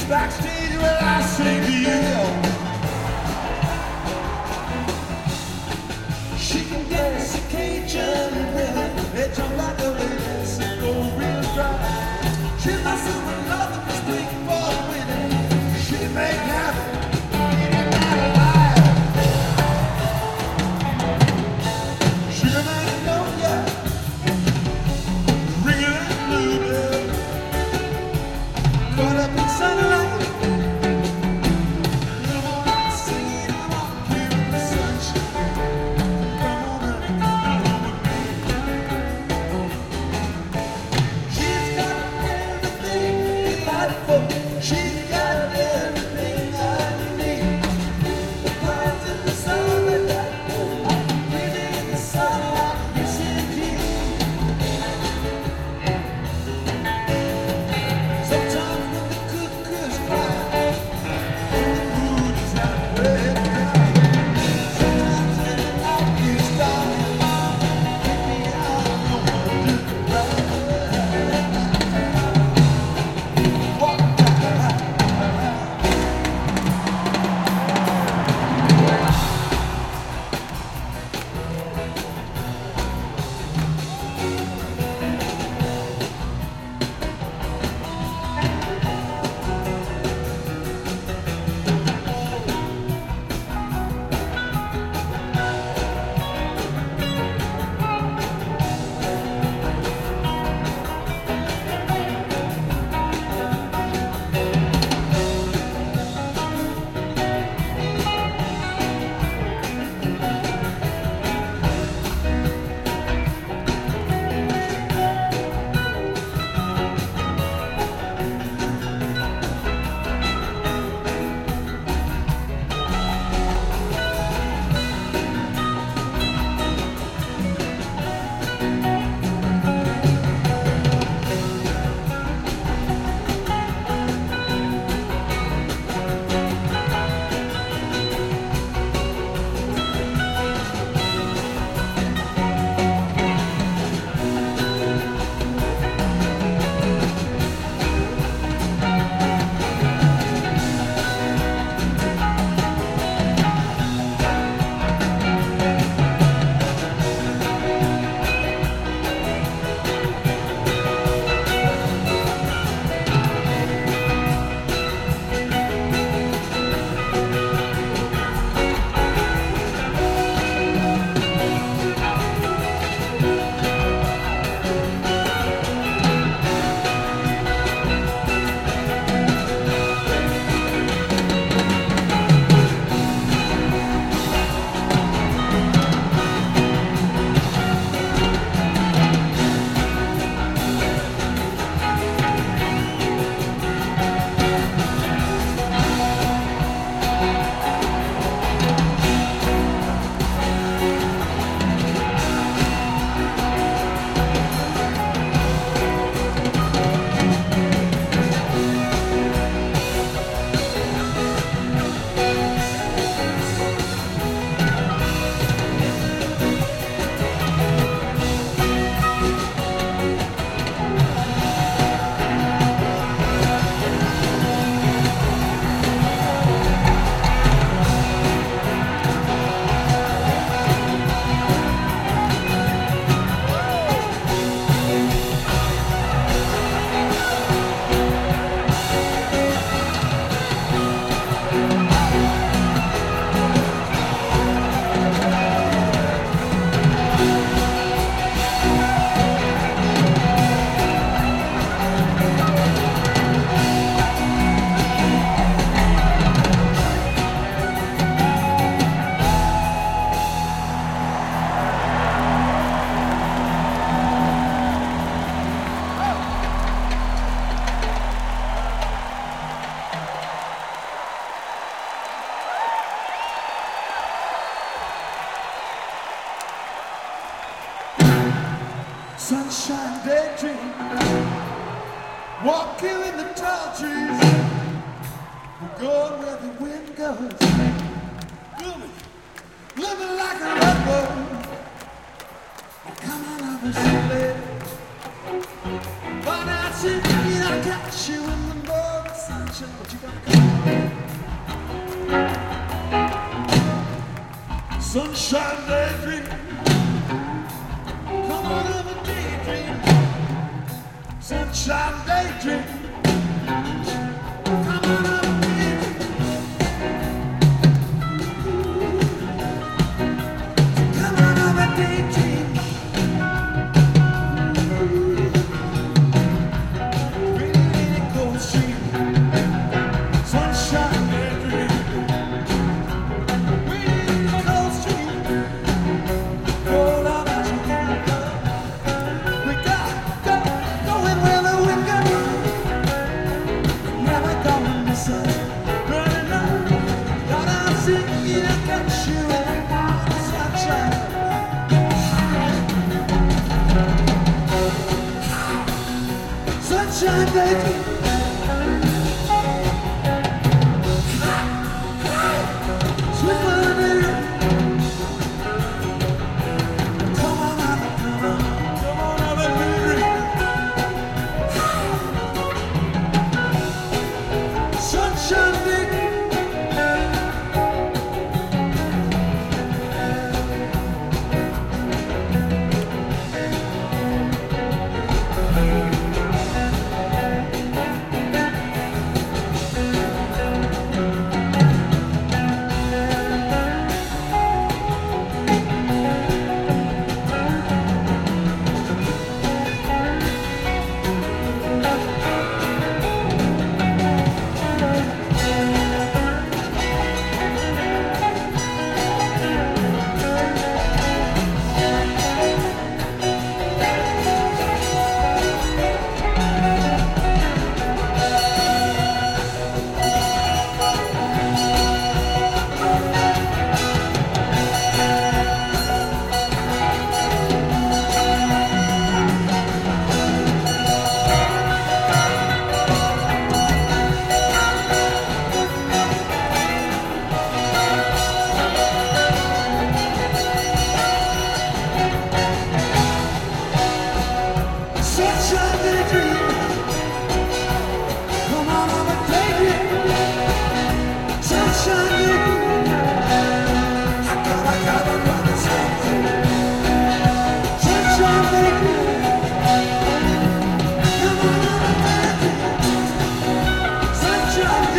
backstage when I sing to you. She can dance a Cajun rhythm, they jump like a lady, and go real dry. She's my super lover, this big for winning. She make happen, anybody alive. Sugar man, you know ya, ringing and blue bell, caught up in sunlight. Sunshine daydream, walking in the tall trees, we're going where the wind goes, living like a redbird. Come on over, sweet lady. Why not you? I got you in the morning sunshine, but you Sunshine daydream. Come on have a daydream. Sunshine daydream. Come on have a daydream. Come on have a daydream. Really cold street. Sunshine daydream. Really cold street. Roll out as you can. We got going where the wind can run. Never gonna miss us. Running up. Gotta see you get you in the sunshine. Sunshine daydream. Sweet money. Come on, have a daydream. Sunshine daydream. Sunshine daydream. Come on, have a daydream. Sunshine daydream. I gotta run this Sunshine daydream. Come on, have a daydream. Sunshine